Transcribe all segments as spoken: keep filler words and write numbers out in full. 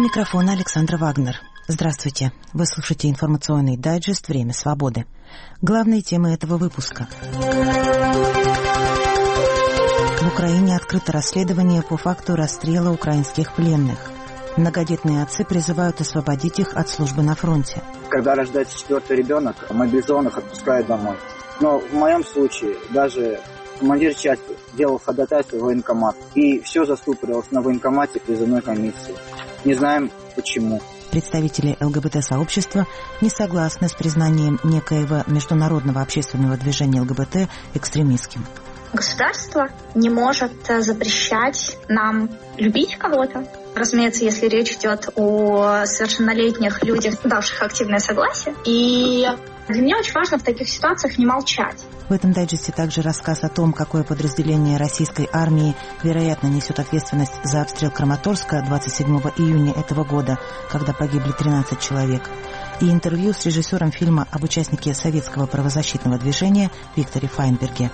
микрофона Александра Вагнер. Здравствуйте. Вы слушаете информационный дайджест «Время свободы». Главные темы этого выпуска. В Украине открыто расследование по факту расстрела украинских пленных. Многодетные отцы призывают освободить их от службы на фронте. Когда рождается четвертый ребенок, мобилизованных отпускают домой. Но в моем случае даже командир части делал ходатайство в военкомат. И все застопорилось на военкомате призывной комиссии. Не знаем почему. Представители ЛГБТ-сообщества не согласны с признанием некоего международного общественного движения ЛГБТ экстремистским. Государство не может запрещать нам любить кого-то. Разумеется, если речь идет о совершеннолетних людях, давших активное согласие. И для меня очень важно в таких ситуациях не молчать. В этом дайджесте также рассказ о том, какое подразделение российской армии, вероятно, несет ответственность за обстрел Краматорска двадцать седьмого июня этого года, когда погибли тринадцать человек. И интервью с режиссером фильма об участнике советского правозащитного движения Викторе Файнберге.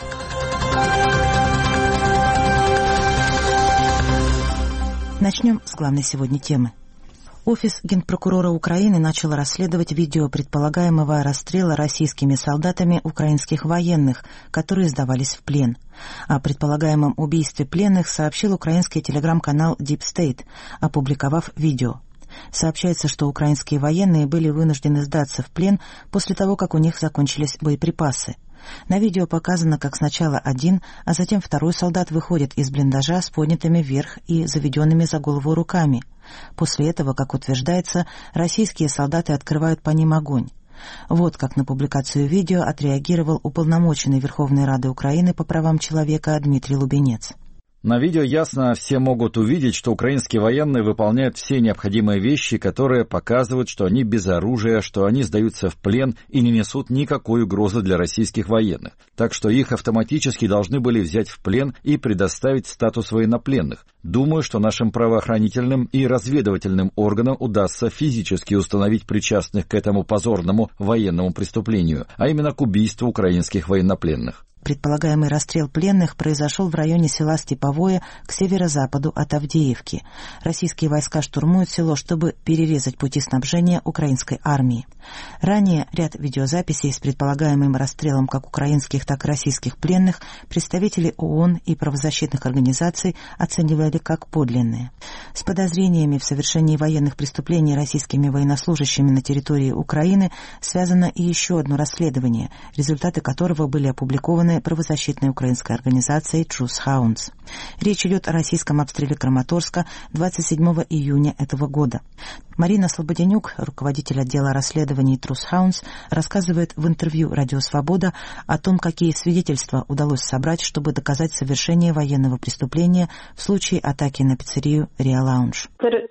Начнем с главной сегодня темы. Офис Генпрокурора Украины начал расследовать видео предполагаемого расстрела российскими солдатами украинских военных, которые сдавались в плен. О предполагаемом убийстве пленных сообщил украинский телеграм-канал Deep State, опубликовав видео. Сообщается, что украинские военные были вынуждены сдаться в плен после того, как у них закончились боеприпасы. На видео показано, как сначала один, а затем второй солдат выходит из блиндажа с поднятыми вверх и заведенными за голову руками. После этого, как утверждается, российские солдаты открывают по ним огонь. Вот как на публикацию видео отреагировал уполномоченный Верховной Рады Украины по правам человека Дмитрий Лубенец. На видео ясно все могут увидеть, что украинские военные выполняют все необходимые вещи, которые показывают, что они без оружия, что они сдаются в плен и не несут никакой угрозы для российских военных. Так что их автоматически должны были взять в плен и предоставить статус военнопленных. Думаю, что нашим правоохранительным и разведывательным органам удастся физически установить причастных к этому позорному военному преступлению, а именно к убийству украинских военнопленных. Предполагаемый расстрел пленных произошел в районе села Степовое к северо-западу от Авдеевки. Российские войска штурмуют село, чтобы перерезать пути снабжения украинской армии. Ранее ряд видеозаписей с предполагаемым расстрелом как украинских, так и российских пленных представители ООН и правозащитных организаций оценивали как подлинные. С подозрениями в совершении военных преступлений российскими военнослужащими на территории Украины связано и еще одно расследование, результаты которого были опубликованы правозащитной украинской организацией Truth Hounds. Речь идет о российском обстреле Краматорска двадцать седьмого июня этого года. Марина Слободенюк, руководитель отдела расследований Truth Hounds, рассказывает в интервью «Радио Свобода» о том, какие свидетельства удалось собрать, чтобы доказать совершение военного преступления в случае атаки на пиццерию Ria Lounge.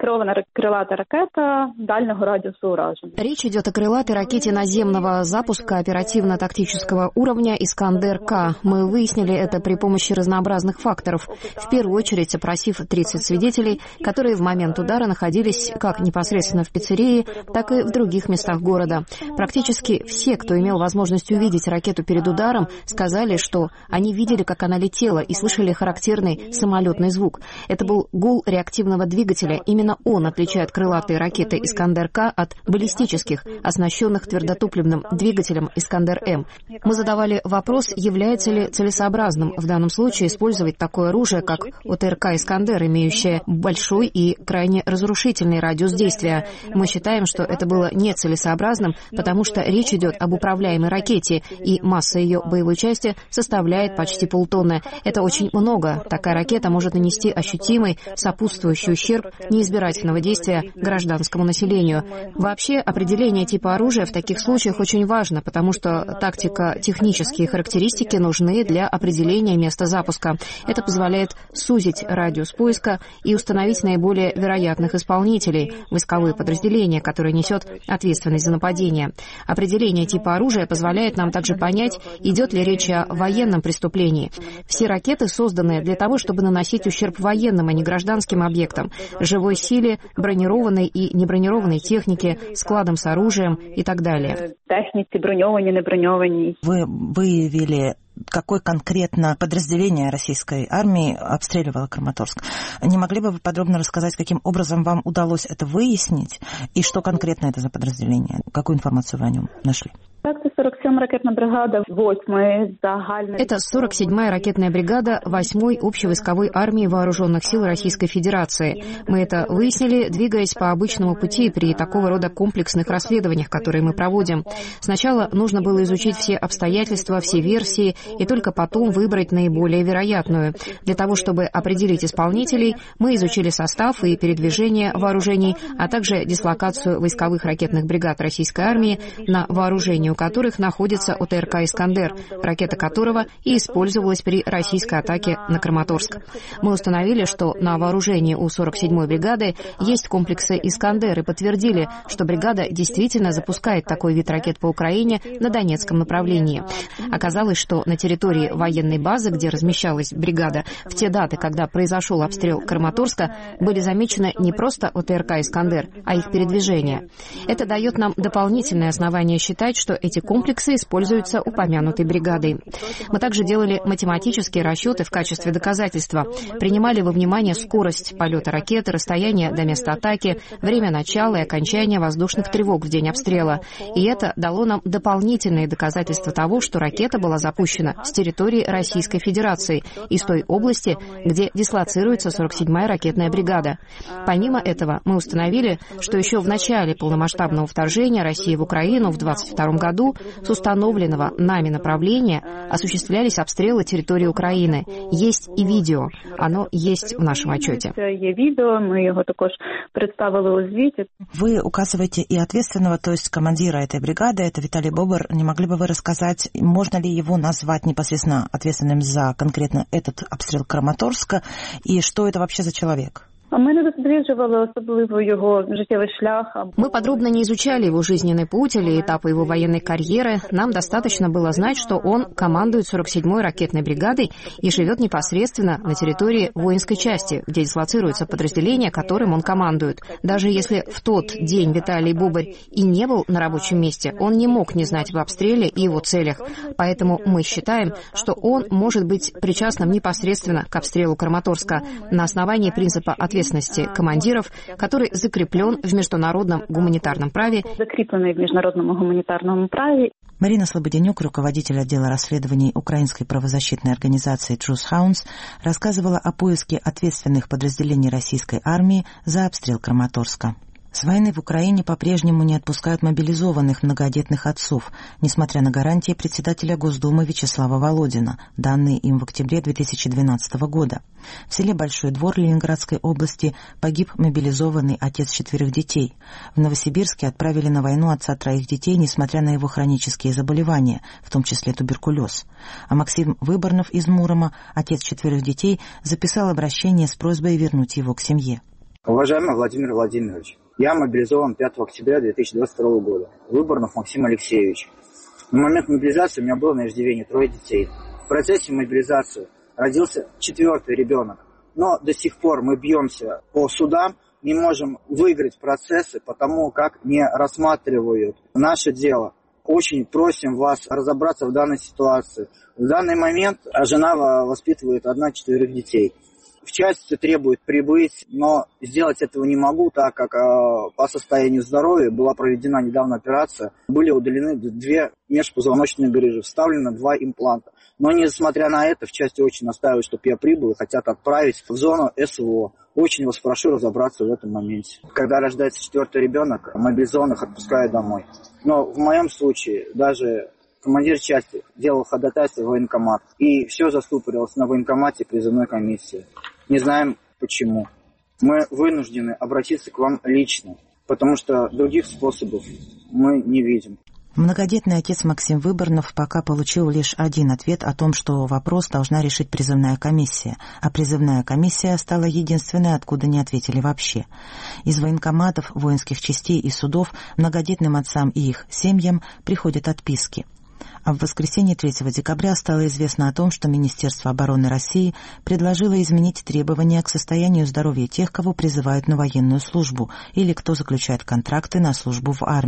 Речь идет о крылатой ракете наземного запуска оперативно-тактического уровня «Искандер-К». Мы выяснили это при помощи разнообразных факторов. В первую очередь опросив тридцать свидетелей, которые в момент удара находились как непосредственно в пиццерии, так и в других местах города. Практически все, кто имел возможность увидеть ракету перед ударом, сказали, что они видели, как она летела, и слышали характерный самолетный звук. Это был гул реактивного двигателя. Именно он отличает крылатые ракеты «Искандер-К» от баллистических, оснащенных твердотопливным двигателем «Искандер-М». Мы задавали вопрос, является ли целесообразным в данном случае использовать такое оружие, как ОТРК «Искандер», имеющее большой и крайне разрушительный радиус действия. Мы считаем, что это было нецелесообразным, потому что речь идет об управляемой ракете, и масса ее боевой части составляет почти полтонны. Это очень много. Такая ракета может нанести ощутимый сопутствующий ущерб неизбирательного действия гражданскому населению. Вообще, определение типа оружия в таких случаях очень важно, потому что тактико-технические характеристики нужны для определения места запуска. Это позволяет сузить радиус поиска и установить наиболее вероятных исполнителей, войсковые подразделения, которые несет ответственность за нападение. Определение типа оружия позволяет нам также понять, идет ли речь о военном преступлении. Все ракеты созданы для того, чтобы наносить ущерб военным, а не гражданским объектам, живой силе, бронированной и небронированной технике, складам с оружием и так далее. Вы выявили какое конкретно подразделение российской армии обстреливало Краматорск. Не могли бы вы подробно рассказать, каким образом вам удалось это выяснить, и что конкретно это за подразделение? Какую информацию вы о нем нашли? Это сорок седьмая ракетная бригада восьмой общевойсковой армии Вооруженных сил Российской Федерации. Мы это выяснили, двигаясь по обычному пути при такого рода комплексных расследованиях, которые мы проводим. Сначала нужно было изучить все обстоятельства, все версии, и только потом выбрать наиболее вероятную. Для того, чтобы определить исполнителей, мы изучили состав и передвижение вооружений, а также дислокацию войсковых ракетных бригад российской армии, на вооружении у которых находится ОТРК «Искандер», ракета которого и использовалась при российской атаке на Краматорск. Мы установили, что на вооружении у сорок седьмой бригады есть комплексы «Искандер», и подтвердили, что бригада действительно запускает такой вид ракет по Украине на Донецком направлении. Оказалось, что на территории военной базы, где размещалась бригада, в те даты, когда произошел обстрел Краматорска, были замечены не просто ОТРК «Искандер», а их передвижение. Это дает нам дополнительное основание считать, что эти комплексы используются упомянутой бригадой. Мы также делали математические расчеты в качестве доказательства, принимали во внимание скорость полета ракеты, расстояние до места атаки, время начала и окончания воздушных тревог в день обстрела. И это дало нам дополнительные доказательства того, что ракета была запущена с территории Российской Федерации, из той области, где дислоцируется сорок седьмая ракетная бригада. Помимо этого, мы установили, что еще в начале полномасштабного вторжения России в Украину в двадцать втором году с установленного нами направления осуществлялись обстрелы территории Украины. Есть и видео. Оно есть в нашем отчете. Вы указываете и ответственного, то есть командира этой бригады, это Виталий Бобр. Не могли бы вы рассказать, можно ли его назвать непосредственно ответственным за конкретно этот обстрел Краматорска, и что это вообще за человек? Мы подробно не изучали его жизненный путь или этапы его военной карьеры. Нам достаточно было знать, что он командует сорок седьмой ракетной бригадой и живет непосредственно на территории воинской части, где дислоцируется подразделение, которым он командует. Даже если в тот день Виталий Бобрь и не был на рабочем месте, он не мог не знать об обстреле и его целях. Поэтому мы считаем, что он может быть причастным непосредственно к обстрелу Краматорска на основании принципа ответственности командиров, который закреплен в международном гуманитарном праве. Закрепленный в международном гуманитарном праве. Марина Слободенюк, руководитель отдела расследований украинской правозащитной организации Truth Hounds, рассказывала о поиске ответственных подразделений российской армии за обстрел Краматорска. С войны в Украине по-прежнему не отпускают мобилизованных многодетных отцов, несмотря на гарантии председателя Госдумы Вячеслава Володина, данные им в октябре две тысячи двенадцатого года. В селе Большой Двор Ленинградской области погиб мобилизованный отец четверых детей. В Новосибирске отправили на войну отца троих детей, несмотря на его хронические заболевания, в том числе туберкулез. А Максим Выборнов из Мурома, отец четверых детей, записал обращение с просьбой вернуть его к семье. Уважаемый Владимир Владимирович, я мобилизован пятого октября две тысячи двадцать второго года. Выборнов Максим Алексеевич. На момент мобилизации у меня было на иждивении трое детей. В процессе мобилизации родился четвертый ребенок. Но до сих пор мы бьемся по судам, не можем выиграть процессы, потому как не рассматривают наше дело. Очень просим вас разобраться в данной ситуации. В данный момент жена воспитывает одна четверых детей. В части требует прибыть, но сделать этого не могу, так как э, по состоянию здоровья была проведена недавно операция, были удалены две межпозвоночные грыжи, вставлено два импланта. Но несмотря на это, в части очень настаивают, чтобы я прибыл и хотят отправить в зону СВО. Очень вас прошу разобраться в этом моменте. Когда рождается четвертый ребенок, мобилизованных отпускают домой. Но в моем случае даже командир части делал ходатайство в военкомат, и все застопорилось на военкомате призывной комиссии. Не знаем почему. Мы вынуждены обратиться к вам лично, потому что других способов мы не видим. Многодетный отец Максим Выборнов пока получил лишь один ответ о том, что вопрос должна решить призывная комиссия, а призывная комиссия стала единственной, откуда не ответили вообще. Из военкоматов, воинских частей и судов многодетным отцам и их семьям приходят отписки. А в воскресенье третьего декабря стало известно о том, что Министерство обороны России предложило изменить требования к состоянию здоровья тех, кого призывают на военную службу или кто заключает контракты на службу в армии.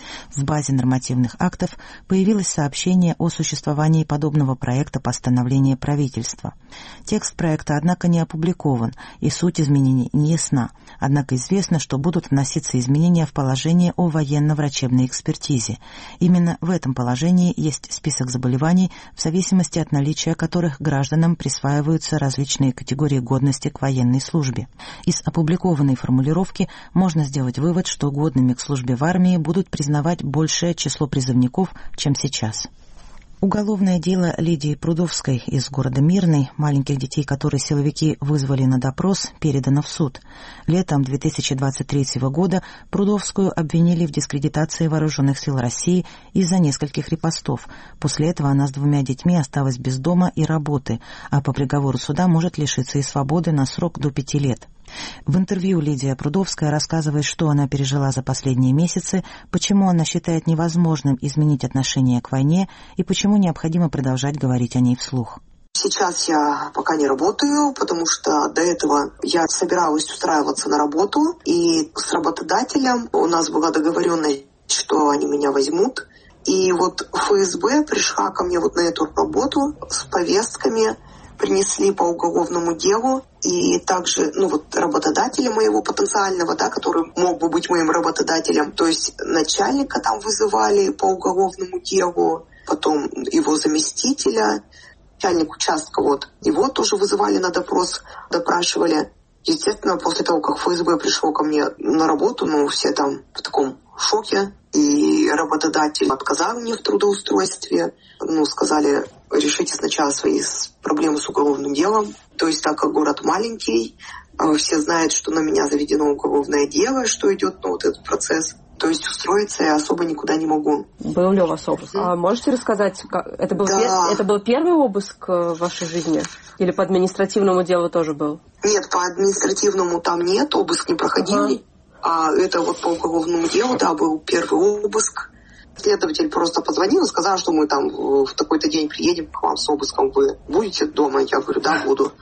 В базе нормативных актов появилось сообщение о существовании подобного проекта постановления правительства. Текст проекта, однако, не опубликован, и суть изменений не ясна. Однако известно, что будут вноситься изменения в положение о военно-врачебной экспертизе. Именно в этом положении есть список заболеваний, в зависимости от наличия которых гражданам присваиваются различные категории годности к военной службе. Из опубликованной формулировки можно сделать вывод, что годными к службе в армии будут признавать большее число призывников, чем сейчас. Уголовное дело Лидии Прудовской из города Мирный, маленьких детей, которые силовики вызвали на допрос, передано в суд. Летом две тысячи двадцать третьего года Прудовскую обвинили в дискредитации вооруженных сил России из-за нескольких репостов. После этого она с двумя детьми осталась без дома и работы, а по приговору суда может лишиться и свободы на срок до пяти лет. В интервью Лидия Прудовская рассказывает, что она пережила за последние месяцы, почему она считает невозможным изменить отношение к войне и почему необходимо продолжать говорить о ней вслух. Сейчас я пока не работаю, потому что до этого я собиралась устраиваться на работу, и с работодателем у нас была договоренность, что они меня возьмут. И вот ФСБ пришла ко мне вот на эту работу с повестками, принесли по уголовному делу, и также, ну вот, работодателя моего потенциального, да, который мог бы быть моим работодателем, то есть начальника там вызывали по уголовному делу, потом его заместителя, начальник участка, вот, его тоже вызывали на допрос, допрашивали. Естественно, после того, как ФСБ пришло ко мне на работу, ну, все там в таком шоке, и работодатель отказал мне в трудоустройстве, ну, сказали, решите сначала свои проблемы с уголовным делом. То есть, так как город маленький, все знают, что на меня заведено уголовное дело, что идет, ну, вот этот процесс. То есть устроиться я особо никуда не могу. Был ли у вас обыск? А можете рассказать, как... это, был да. пер... это был первый обыск в вашей жизни? Или по административному делу тоже был? Нет, по административному там нет, обыск не проходили. Ага. А это вот по уголовному делу, да, был первый обыск. Следователь просто позвонил и сказал, что мы там в такой-то день приедем к вам с обыском. Вы будете дома? Я говорю, да, буду.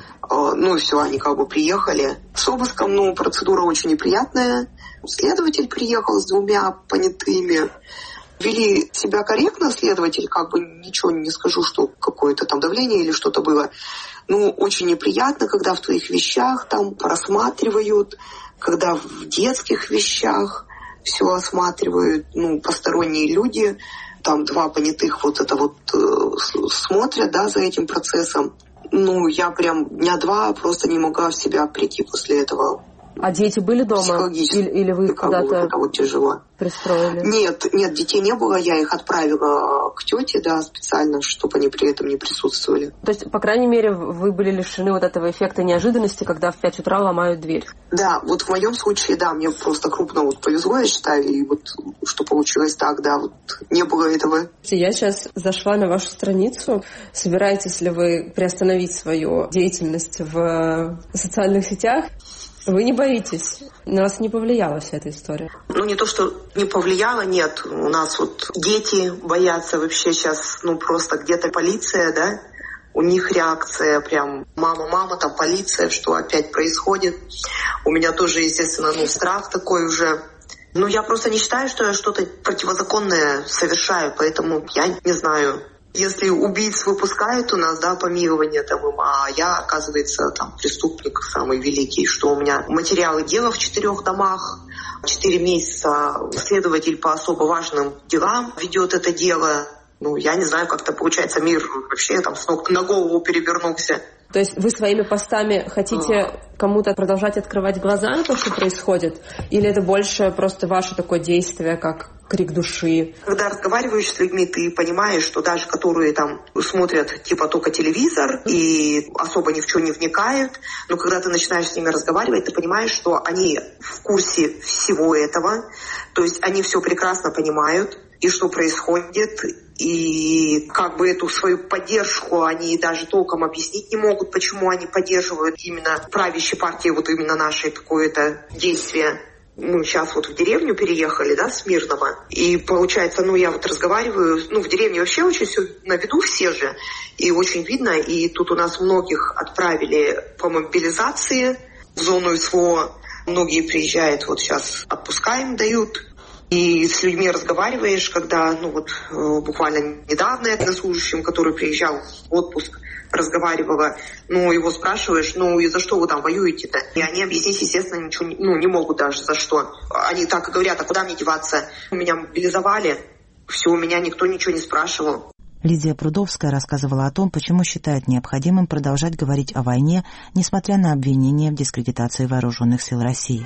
Ну и все, они как бы приехали. С обыском, ну, процедура очень неприятная. Следователь приехал с двумя понятыми. Вели себя корректно, следователь, как бы ничего не скажу, что какое-то там давление или что-то было. Ну, очень неприятно, когда в твоих вещах там просматривают, когда в детских вещах все осматривают, ну, посторонние люди, там два понятых вот это вот э, смотрят, да, за этим процессом. Ну, я прям дня два просто не могла в себя прийти после этого. А дети были дома? Или, или вы куда-то это вот тяжело. Пристроили? Нет, нет, детей не было. Я их отправила к тете, да, специально, чтобы они при этом не присутствовали. То есть, по крайней мере, вы были лишены вот этого эффекта неожиданности, когда в пять утра ломают дверь? Да, вот в моем случае, да, мне просто крупно вот повезло, я считаю, и вот что получилось так, да, вот не было этого. Я сейчас зашла на вашу страницу. Собираетесь ли вы приостановить свою деятельность в социальных сетях? Вы не боитесь? На вас не повлияла вся эта история? Ну, не то, что не повлияло, нет. У нас вот дети боятся вообще сейчас, ну, просто где-то полиция, да? У них реакция прям «мама, мама, там полиция, что опять происходит?» У меня тоже, естественно, ну, страх такой уже. Ну, я просто не считаю, что я что-то противозаконное совершаю, поэтому я не знаю. Если убийц выпускают у нас, да, помилование там им, а я, оказывается, там преступник самый великий, что у меня материалы дела в четырех домах, четыре месяца следователь по особо важным делам ведет это дело. Ну, я не знаю, как-то получается, мир вообще там с ног на голову перевернулся. То есть вы своими постами хотите кому-то продолжать открывать глаза на то, что происходит? Или это больше просто ваше такое действие, как крик души? Когда разговариваешь с людьми, ты понимаешь, что даже которые там смотрят типа только телевизор и особо ни в что не вникают, но когда ты начинаешь с ними разговаривать, ты понимаешь, что они в курсе всего этого, то есть они все прекрасно понимают, и что происходит, и как бы эту свою поддержку они даже толком объяснить не могут, почему они поддерживают именно правящей партии, вот именно наше такое-то действие. Мы сейчас вот в деревню переехали, да, с Мирного, и получается, ну, я вот разговариваю, ну, в деревне вообще очень все на виду все же, и очень видно, и тут у нас многих отправили по мобилизации в зону СВО, многие приезжают, вот сейчас отпуска им дают. И с людьми разговариваешь, когда, ну вот, буквально недавно я с служащим, который приезжал в отпуск, разговаривала, ну, его спрашиваешь, ну, и за что вы там воюете-то? И они объяснить, естественно, ничего, ну, не могут даже за что. Они так и говорят, а куда мне деваться? Меня мобилизовали, все, у меня никто ничего не спрашивал. Лидия Прудовская рассказывала о том, почему считает необходимым продолжать говорить о войне, несмотря на обвинения в дискредитации вооруженных сил России.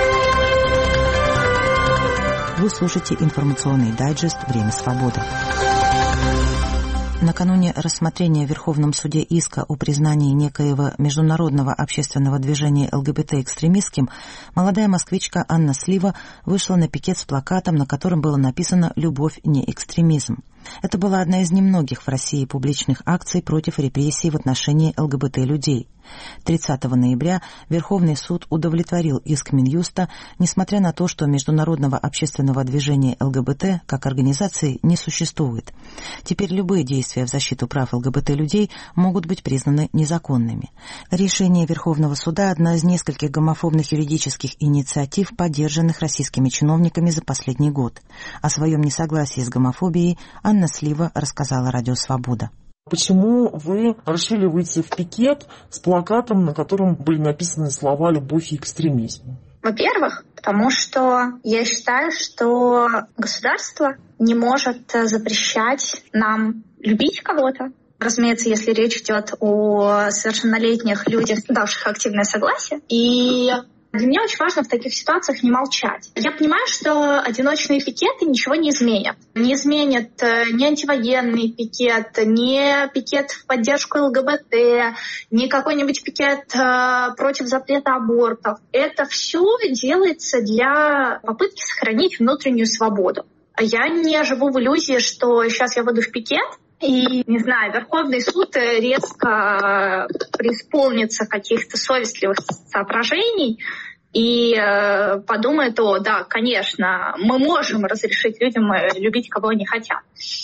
Вы слушаете информационный дайджест «Время свободы». Накануне рассмотрения в Верховном суде иска о признании некоего международного общественного движения ЛГБТ экстремистским, молодая москвичка Анна Слива вышла на пикет с плакатом, на котором было написано «Любовь не экстремизм». Это была одна из немногих в России публичных акций против репрессий в отношении ЛГБТ-людей. тридцатого ноября Верховный суд удовлетворил иск Минюста, несмотря на то, что международного общественного движения ЛГБТ как организации не существует. Теперь любые действия в защиту прав ЛГБТ-людей могут быть признаны незаконными. Решение Верховного суда – одна из нескольких гомофобных юридических инициатив, поддержанных российскими чиновниками за последний год. О своем несогласии с гомофобией Анна Слива рассказала Радио Свобода. Почему вы решили выйти в пикет с плакатом, на котором были написаны слова «любовь и экстремизм»? Во-первых, потому что я считаю, что государство не может запрещать нам любить кого-то. Разумеется, если речь идет о совершеннолетних людях, давших активное согласие. И для меня очень важно в таких ситуациях не молчать. Я понимаю, что одиночные пикеты ничего не изменят. Не изменят ни антивоенный пикет, ни пикет в поддержку ЛГБТ, ни какой-нибудь пикет против запрета абортов. Это все делается для попытки сохранить внутреннюю свободу. Я не живу в иллюзии, что сейчас я выйду в пикет, и, не знаю, Верховный суд резко преисполнится каких-то совестливых соображений и э, подумает, о, да, конечно, мы можем разрешить людям любить, кого они хотят.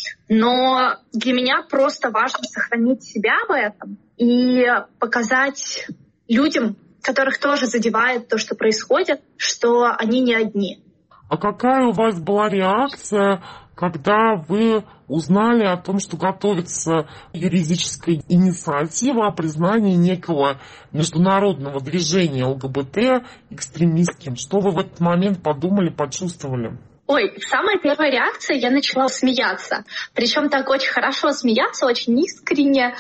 Но для меня просто важно сохранить себя в этом и показать людям, которых тоже задевает то, что происходит, что они не одни. А какая у вас была реакция, когда вы узнали о том, что готовится юридическая инициатива о признании некого международного движения ЛГБТ экстремистским? Что вы в этот момент подумали, почувствовали? Ой, самая первая реакция, я начала смеяться. Причем так очень хорошо смеяться, очень искренне.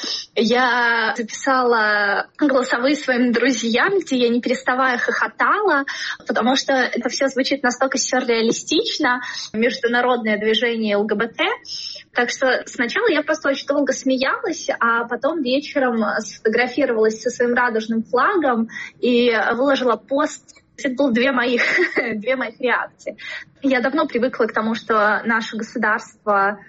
Я записала голосовые своим друзьям, где я не переставая хохотала, потому что это все звучит настолько сюрреалистично, международное движение ЛГБТ. Так что сначала я просто очень долго смеялась, а потом вечером сфотографировалась со своим радужным флагом и выложила пост. Это было две моих, две моих реакции. Я давно привыкла к тому, что наше государство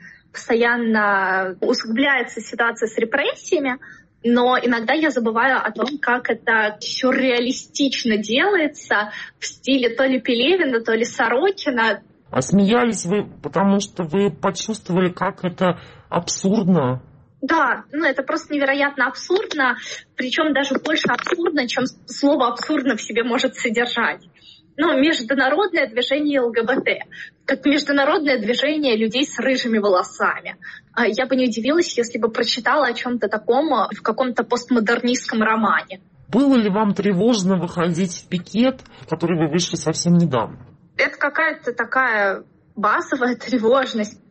постоянно усугубляется ситуация с репрессиями, но иногда я забываю о том, как это сюрреалистично делается в стиле то ли Пелевина, то ли Сорокина. А смеялись вы, потому что вы почувствовали, как это абсурдно? Да, ну это просто невероятно абсурдно, причем даже больше абсурдно, чем слово абсурдно в себе может содержать. Ну, международное движение ЛГБТ, как международное движение людей с рыжими волосами. Я бы не удивилась, если бы прочитала о чем-то таком в каком-то постмодернистском романе. Было ли вам тревожно выходить в пикет, в который вы вышли совсем недавно? Это какая-то такая базовая тревожность,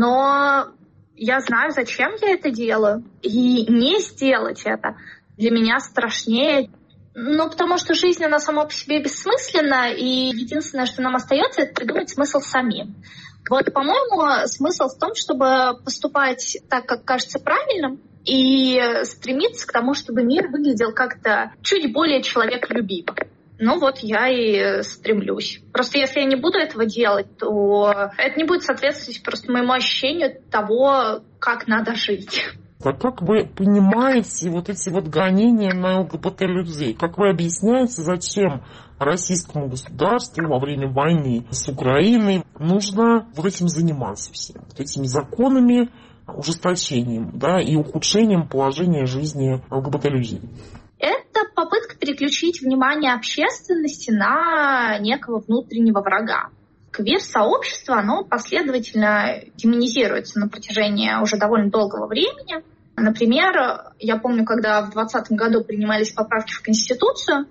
но я знаю, зачем я это делаю, и не сделать это для меня страшнее. Ну, потому что жизнь, она сама по себе бессмысленна, и единственное, что нам остается, это придумать смысл самим. Вот, по-моему, смысл в том, чтобы поступать так, как кажется правильным, и стремиться к тому, чтобы мир выглядел как-то чуть более человеколюбимо. Ну вот я и стремлюсь. Просто если я не буду этого делать, то это не будет соответствовать просто моему ощущению того, как надо жить. А как вы понимаете вот эти вот гонения на ЛГБТ-людей? Как вы объясняете, зачем российскому государству во время войны с Украиной нужно вот этим заниматься всем? Вот этими законами, ужесточением, да, и ухудшением положения жизни ЛГБТ-людей? Это попытка переключить внимание общественности на некого внутреннего врага. Квир-сообщество, оно последовательно демонизируется на протяжении уже довольно долгого времени. Например, я помню, когда в двадцатом году принимались поправки в Конституцию,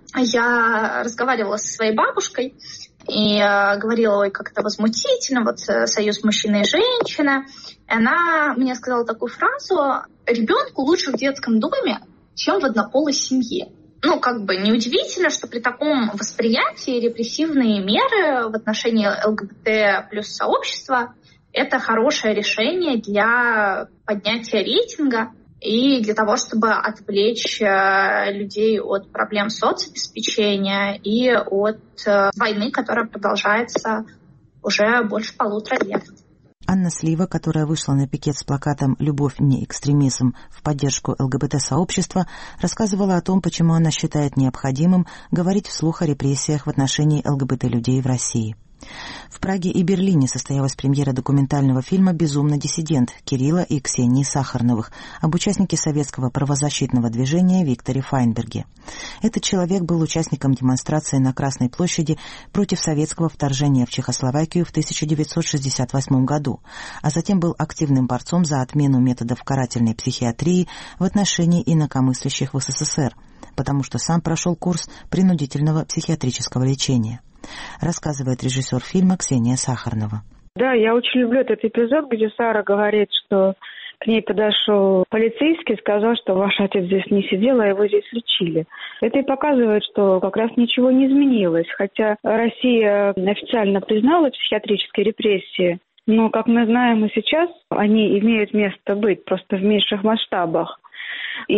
я разговаривала со своей бабушкой и говорила, ой, как это возмутительно, вот союз мужчины и женщины. И она мне сказала такую фразу: ребенку лучше в детском доме, чем в однополой семье. Ну, как бы неудивительно, что при таком восприятии репрессивные меры в отношении ЛГБТ плюс сообщества — это хорошее решение для поднятия рейтинга и для того, чтобы отвлечь людей от проблем соцобеспечения и от войны, которая продолжается уже больше полутора лет. Анна Слива, которая вышла на пикет с плакатом «Любовь не экстремизм» в поддержку ЛГБТ-сообщества, рассказывала о том, почему она считает необходимым говорить вслух о репрессиях в отношении ЛГБТ-людей в России. В Праге и Берлине состоялась премьера документального фильма «Безумный диссидент» Кирилла и Ксении Сахарновых об участнике советского правозащитного движения Викторе Файнберге. Этот человек был участником демонстрации на Красной площади против советского вторжения в Чехословакию в тысяча девятьсот шестьдесят восьмом году, а затем был активным борцом за отмену методов карательной психиатрии в отношении инакомыслящих в СССР, потому что сам прошел курс принудительного психиатрического лечения. Рассказывает режиссер фильма Ксения Сахарнова. Да, я очень люблю этот эпизод, где Сара говорит, что к ней подошел полицейский и сказал, что ваш отец здесь не сидел, а его здесь лечили. Это и показывает, что как раз ничего не изменилось. Хотя Россия официально признала психиатрические репрессии, но, как мы знаем и сейчас, они имеют место быть, просто в меньших масштабах. И,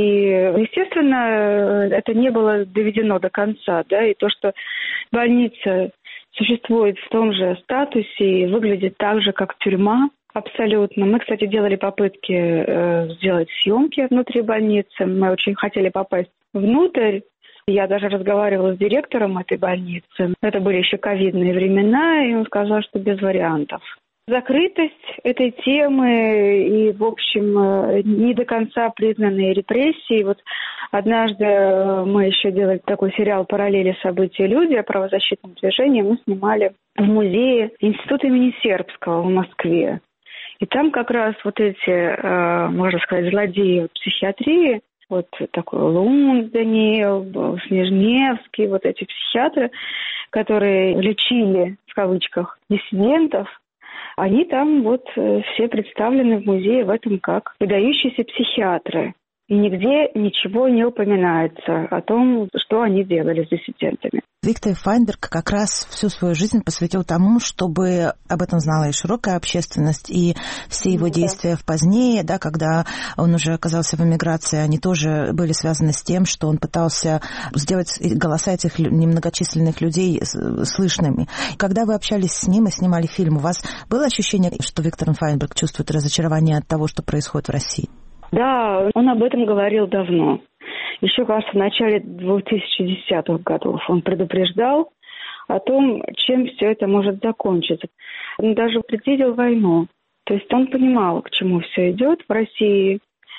естественно, это не было доведено до конца, да, и то, что больница существует в том же статусе и выглядит так же, как тюрьма, абсолютно. Мы, кстати, делали попытки э, сделать съемки внутри больницы, мы очень хотели попасть внутрь. Я даже разговаривала с директором этой больницы. Это были еще ковидные времена, и он сказал, что без вариантов. Закрытость этой темы и, в общем, не до конца признанные репрессии. Вот однажды мы еще делали такой сериал «Параллели события люди» о правозащитном движении. Мы снимали в музее Института имени Сербского в Москве. И там как раз вот эти, можно сказать, злодеи психиатрии, вот такой Лунд, Даниил, Снежневский, вот эти психиатры, которые лечили, в кавычках, диссидентов, они там вот все представлены в музее в этом как выдающиеся психиатры. И нигде ничего не упоминается о том, что они делали с диссидентами. Виктор Файнберг как раз всю свою жизнь посвятил тому, чтобы об этом знала и широкая общественность, и все его ну, действия да. в позднее, да, когда он уже оказался в эмиграции, они тоже были связаны с тем, что он пытался сделать голоса этих немногочисленных людей слышными. Когда вы общались с ним и снимали фильм, у вас было ощущение, что Виктор Файнберг чувствует разочарование от того, что происходит в России? Да, он об этом говорил давно. Еще, кажется, в начале двухтысячных годов он предупреждал о том, чем все это может закончиться. Он даже предвидел войну. То есть он понимал, к чему все идет в России.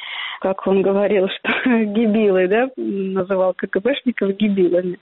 Как он говорил, что гибилы, да, называл КГБшников гибилами.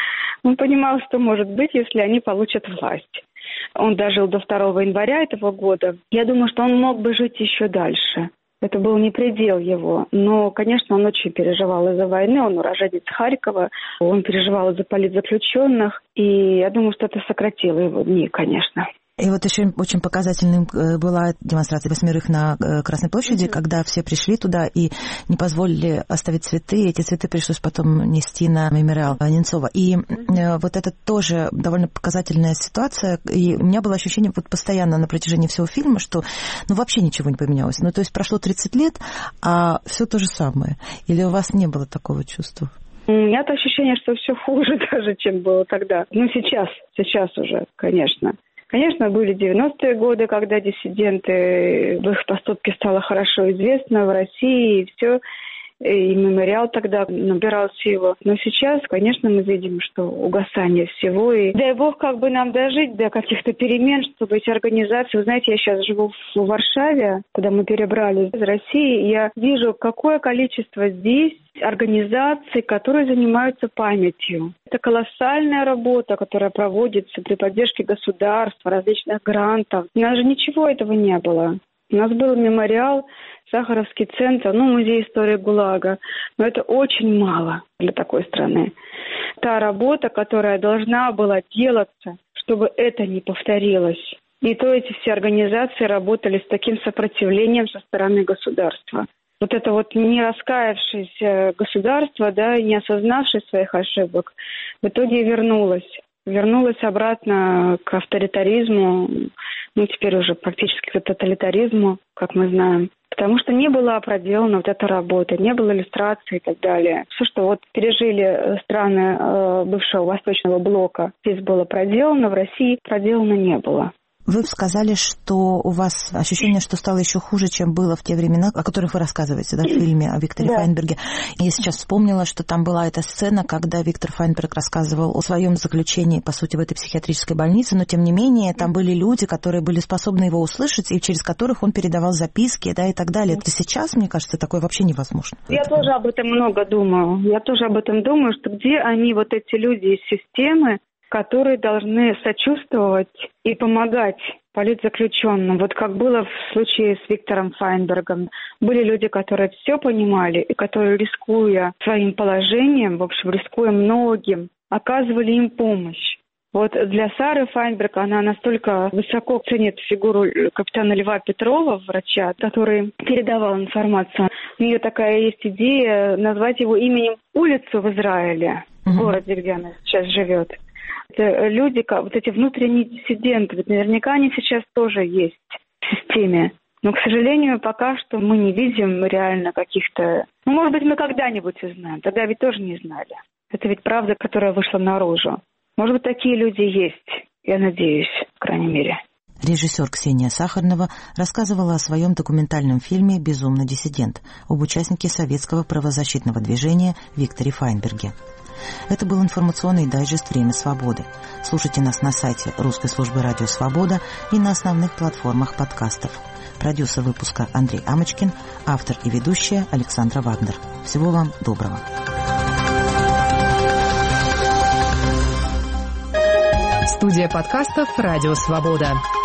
Он понимал, что может быть, если они получат власть. Он дожил до второго января этого года. Я думаю, что он мог бы жить еще дальше. Это был не предел его. Но, конечно, он очень переживал из-за войны. Он уроженец Харькова. Он переживал из-за политзаключенных. И я думаю, что это сократило его дни, конечно. И вот еще очень показательным была демонстрация восьмерых на Красной площади, mm-hmm. когда все пришли туда и не позволили оставить цветы. Эти цветы пришлось потом нести на мемориал Немцова. И mm-hmm. вот это тоже довольно показательная ситуация. И у меня было ощущение вот постоянно на протяжении всего фильма, что ну, вообще ничего не поменялось. Ну, то есть прошло тридцать лет, а все то же самое. Или у вас не было такого чувства? У меня-то ощущение, что все хуже даже, чем было тогда. Ну, сейчас, сейчас уже, конечно. Конечно, были девяностые годы, когда диссиденты, в их поступке стало хорошо известно в России, и все, и мемориал тогда набирал силу. Но сейчас, конечно, мы видим, что угасание всего, и дай бог как бы нам дожить до каких-то перемен, чтобы эти организации... Вы знаете, я сейчас живу в Варшаве, куда мы перебрались из России, и я вижу, какое количество здесь организаций, которые занимаются памятью. Это колоссальная работа, которая проводится при поддержке государства, различных грантов. У нас же ничего этого не было. У нас был мемориал, Сахаровский центр, ну, музей истории ГУЛАГа. Но это очень мало для такой страны. Та работа, которая должна была делаться, чтобы это не повторилось. И то эти все организации работали с таким сопротивлением со стороны государства. Вот это вот не раскаявшееся государство, да, не осознавшее своих ошибок, в итоге вернулось. Вернулось обратно к авторитаризму, ну, теперь уже практически к тоталитаризму, как мы знаем. Потому что не была проделана вот эта работа, не было иллюстрации и так далее. Все, что вот пережили страны э, бывшего Восточного блока, здесь было проделано, в России проделано не было. Вы сказали, что у вас ощущение, что стало еще хуже, чем было в те времена, о которых вы рассказываете, да, в фильме о Викторе да. Файнберге. Я сейчас вспомнила, что там была эта сцена, когда Виктор Файнберг рассказывал о своем заключении, по сути, в этой психиатрической больнице, но, тем не менее, там были люди, которые были способны его услышать, и через которых он передавал записки, да, и так далее. Это сейчас, мне кажется, такое вообще невозможно. Я тоже об этом много думаю. Я тоже об этом думаю, что где они, вот эти люди из системы, которые должны сочувствовать и помогать политзаключенным. Вот как было в случае с Виктором Файнбергом. Были люди, которые все понимали и которые, рискуя своим положением, в общем, рискуя многим, оказывали им помощь. Вот для Сары Файнберг, она настолько высоко ценит фигуру капитана Льва Петрова, врача, который передавал информацию. У нее такая есть идея назвать его именем улицу в Израиле, mm-hmm. в городе, где она сейчас живет. Это люди, вот эти внутренние диссиденты, ведь наверняка они сейчас тоже есть в системе. Но, к сожалению, пока что мы не видим реально каких-то... Ну, может быть, мы когда-нибудь узнаем. Тогда ведь тоже не знали. Это ведь правда, которая вышла наружу. Может быть, такие люди есть. Я надеюсь, по крайней мере. Режиссер Ксения Сахарнова рассказывала о своем документальном фильме «Безумный диссидент» об участнике советского правозащитного движения Викторе Файнберге. Это был информационный дайджест «Время свободы». Слушайте нас на сайте Русской службы радио «Свобода» и на основных платформах подкастов. Продюсер выпуска Андрей Амочкин, автор и ведущая Александра Вагнер. Всего вам доброго. Студия подкастов «Радио Свобода».